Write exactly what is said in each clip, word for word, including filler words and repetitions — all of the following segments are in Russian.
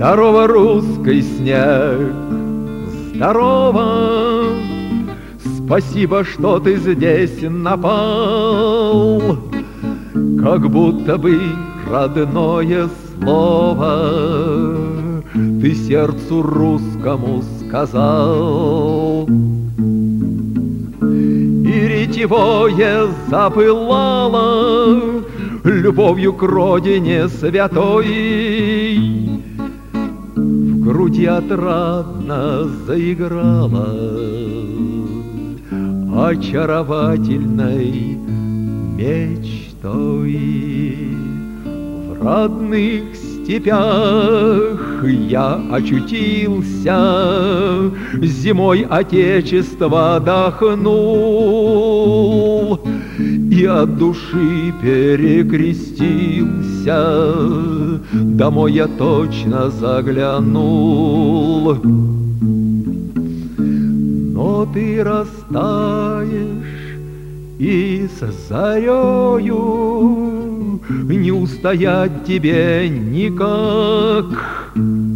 Здорово, русский снег, здорово. Спасибо, что ты здесь напал. Как будто бы родное слово ты сердцу русскому сказал. И ретевое запылало любовью к родине святой. В груди отрадно заиграла очаровательной мечтой. В родных степях я очутился, зимой отечества отдохнул и от души перекрестился. Домой я точно заглянул. Но ты растаешь, и с зарею не устоять тебе никак.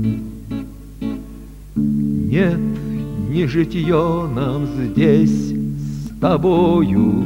Нет, не житье нам здесь с тобою,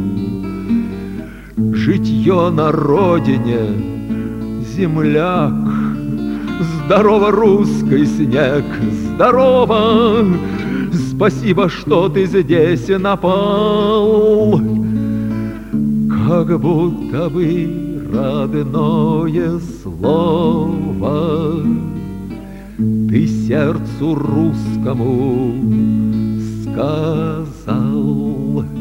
житье на родине, земляк. Здорово, русский снег, здорово. Спасибо, что ты здесь напал. Как будто бы родное слово ты сердцу русскому сказал.